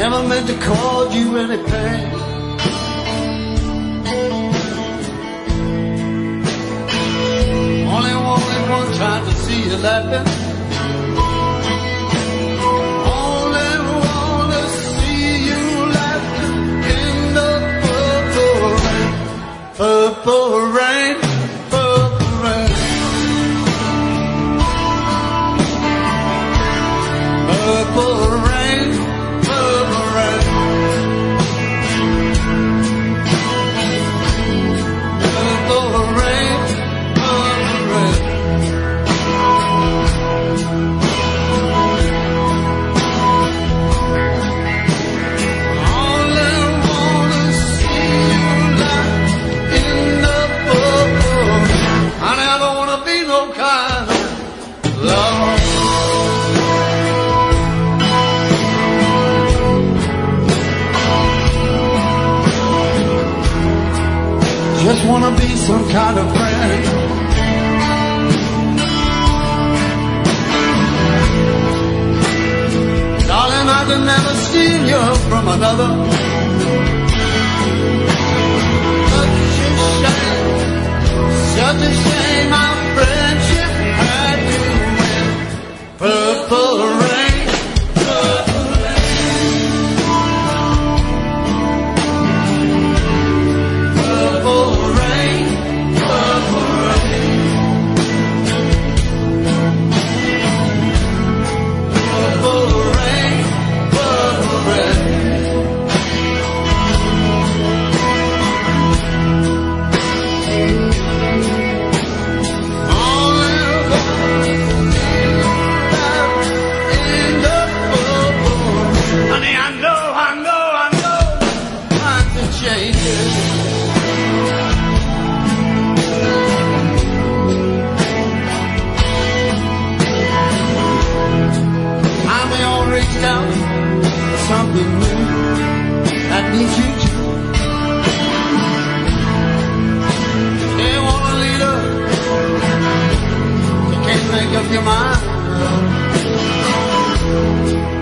never meant to cause you any pain. Only wanted one time to see you laughing. Only want to see you laughing in the purple rain. Purple rain, purple rain. Purple rain, purple rain. Purple rain, purple rain. Only wanna see you laugh in the purple. Honey, I don't wanna be no kind of lover. Just wanna be some kind of friend. Darling, I can never steal you from another. Such a shame our friendship had to end. Purple rain, purple rain. Purple rain, purple rain. Purple rain, purple rain. Only one in the purple. Honey, I know times are changing. Reached out for something new that needs you too. They want a leader, you can't make up your mind.